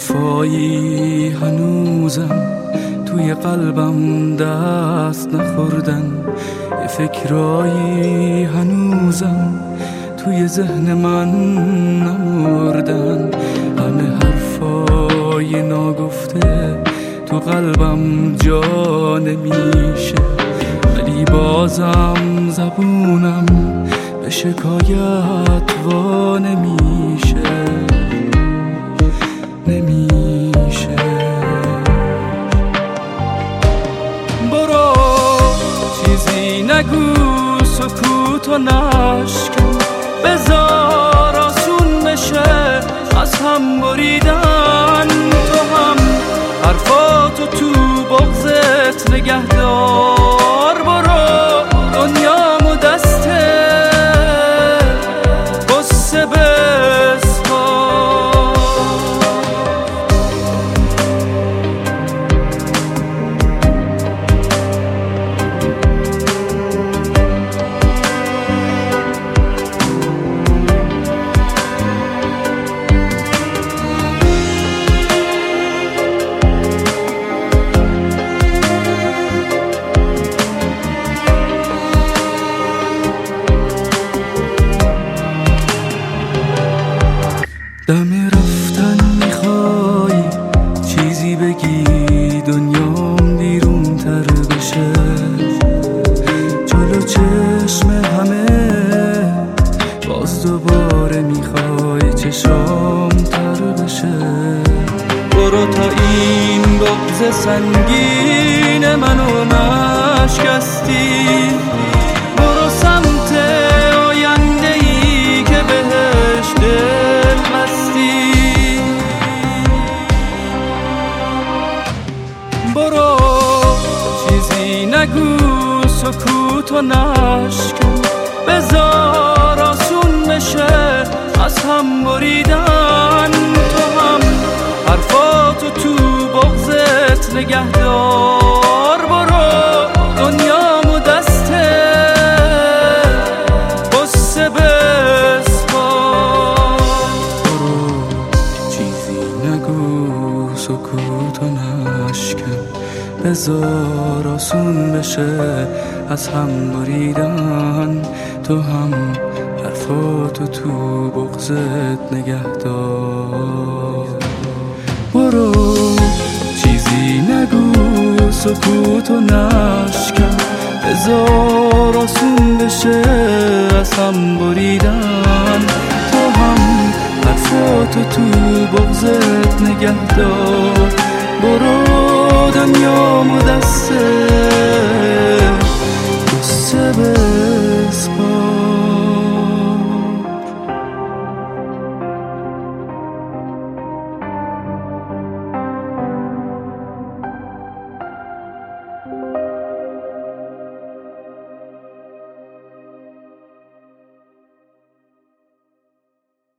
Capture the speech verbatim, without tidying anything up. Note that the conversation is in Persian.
حرفایی هنوزم توی قلبم دست نخوردن، یه فکرایی هنوزم توی ذهن من نمردن. همه حرفای ناگفته تو قلبم جا نمیشه، ولی بازم زبونم به شکایت وا نمیشه نمیشه. برو چیزی نگو، سکوت و نشکن، بذار آسون بشه از هم بریدن. تو هم حرفاتو تو بغضت نگه دار. برو دنیامو دسته قصه بسپار. دم رفتن میخوای چیزی بگی، دنیام دیرون تر بشه، جلو چشم همه باز دوباره میخوای چشام تر بشه. برو تا این بغض سنگین منو نشکستی، برو سمت آینده ای که بهش دل بستی. برو چیزی نگو، سکوت و نشکن، بذار آسون بشه از هم بریدن. تو هم حرفاتو تو بغضت نگه دار. برو دنیامو دسته قصه بسپار. برو چیزی نگو، سکوت و نشکن، بذار آسون بشه از هم بریدن. تو هم حرفاتو تو بغضت نگه دار. برو چیزی نگو، سکوت و نشکن، بذار آسون بشه از هم بریدن. تو هم حرفاتو تو بغضت نگه دار. برو دنیامو دسته قصه